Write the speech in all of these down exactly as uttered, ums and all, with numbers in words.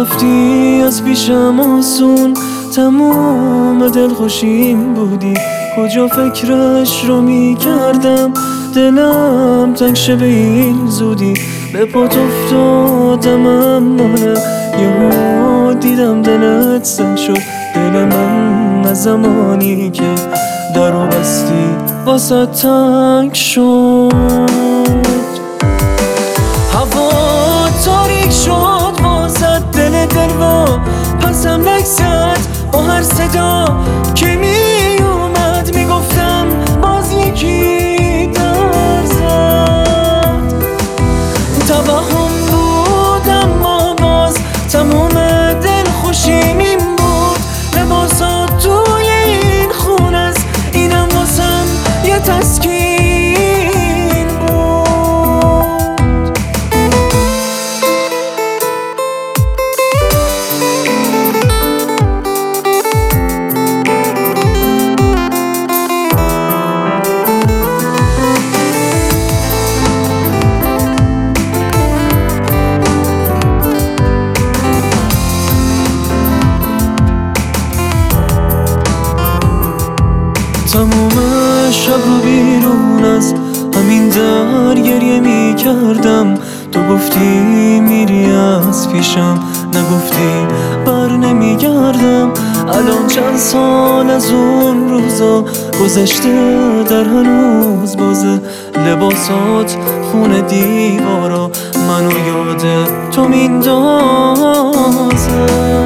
رفتی از پیشم آسون، تموم دلخوشیم بودی. کجا فکرش رو می کردم، دلم تنگ شه به این زودی. به پات افتادم اما یهو دیدم دلت سنگ شد. دل من از زمانی که درو بستی واسه تنگ شد. هوا تاریک شد واسه دل دلوا، پسم نگذد با هر صدا که می اومد میگفتم باز یکی در زد. توهم بود اما باز تموم دل خوشیم این بود. لباسات توی این خون است، اینم واسم یه تسکین بود. تموم شب رو بیرون از همین در گریه می کردم. تو گفتی میری از پیشم، نگفتی بر نمی گردم. الان چند سال از اون روزا گذشته، در هنوز بازه لباسات خونه دیوارا، منو یاد تو میندازه.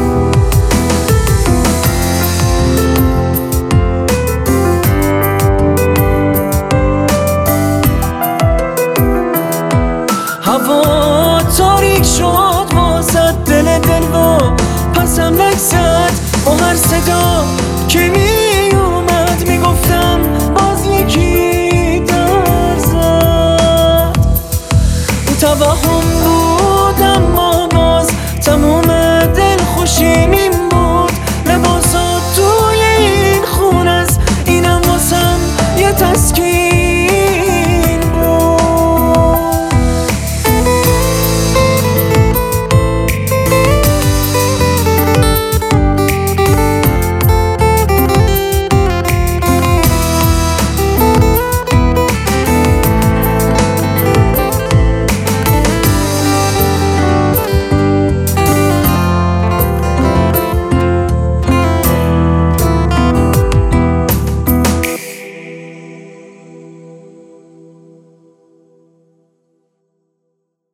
هوا تاریک شد واسه دل دلوا، پسم نگذد با هر صدا که می اومد میگفتم باز یکی در زد. توهم بود اما باز تموم دل خوشیم این